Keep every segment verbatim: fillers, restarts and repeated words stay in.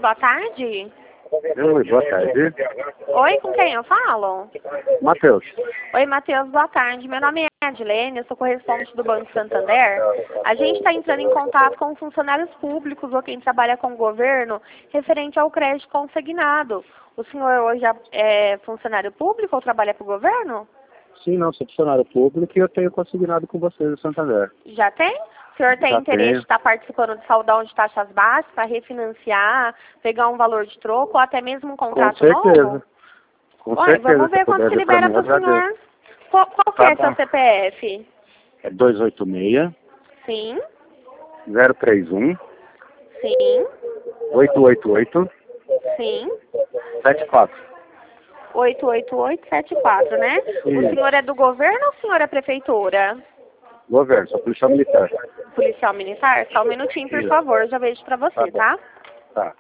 boa tarde. Oi, boa tarde. Oi, com quem eu falo? Matheus. Oi, Matheus, boa tarde. Meu nome é Adilene, eu sou correspondente do Banco Santander. A gente está entrando em contato com funcionários públicos ou quem trabalha com o governo referente ao crédito consignado. O senhor hoje é funcionário público ou trabalha para o governo? Sim, não, sou funcionário público e eu tenho consignado com vocês o Santander. Já tem? O senhor tem Já interesse tenho. de estar participando de saldão de taxas baixas para refinanciar, pegar um valor de troco ou até mesmo um contrato Com certeza. novo? Com Olha, certeza. vamos ver se quanto puder que ver pra libera mim, para eu o senhor. agradeço. Qual, qual que Tá é seu bom. C P F? É dois oito seis, Sim, zero três um, sim, oito oito oito, sim. sete quatro. oito oito oito sete quatro, né? O Isso. senhor é do governo ou o senhor é prefeitura? Governo, sou policial militar. Policial militar? Só um minutinho, por Isso. favor, já vejo para você, Tá bom. tá? Tá.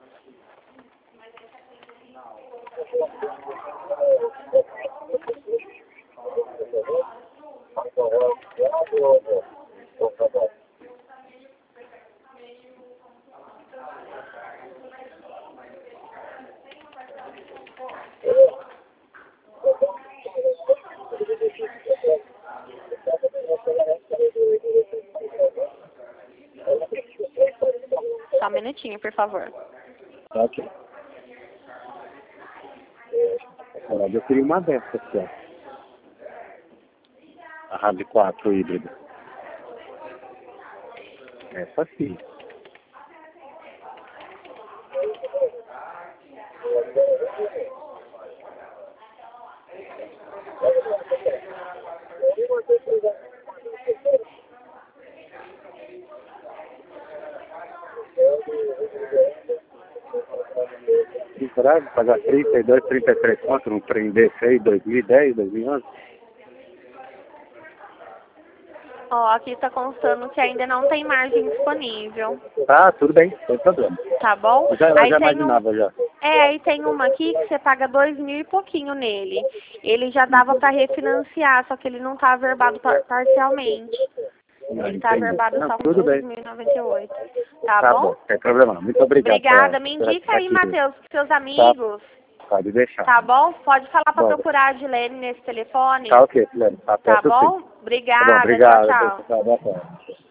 Só um minutinho, por favor. Tá ok. Agora, eu queria uma dessa aqui, ó. A RAV quatro híbrida. Essa sim. Coragem, pagar trinta e dois, trinta e três conto no trem D seis, dois mil e dez, dois mil e onze. Ó, aqui está constando que ainda não tem margem disponível, Tá, tudo bem, sem problema. tá bom? Eu já, eu Aí já tem um, imaginava já. é, aí tem uma aqui que você paga dois mil e pouquinho nele. Ele já dava para refinanciar, só que ele não está averbado par parcialmente. Não, Ele está entendi. averbado Não, só com tudo dois bem. mil e noventa e oito. Tá, Tá bom? bom, sem problema. Muito obrigado. Obrigada. Pra, Me pra indica aí, aqui. Matheus, pros seus amigos. Pode deixar. Tá bom? Pode falar para Bom. procurar a Adilene nesse telefone. Tá ok, Lene. Tá Tá certo sim. bom? Tá bom, Obrigada. obrigado. Tchau, tchau. Tá, boa tarde.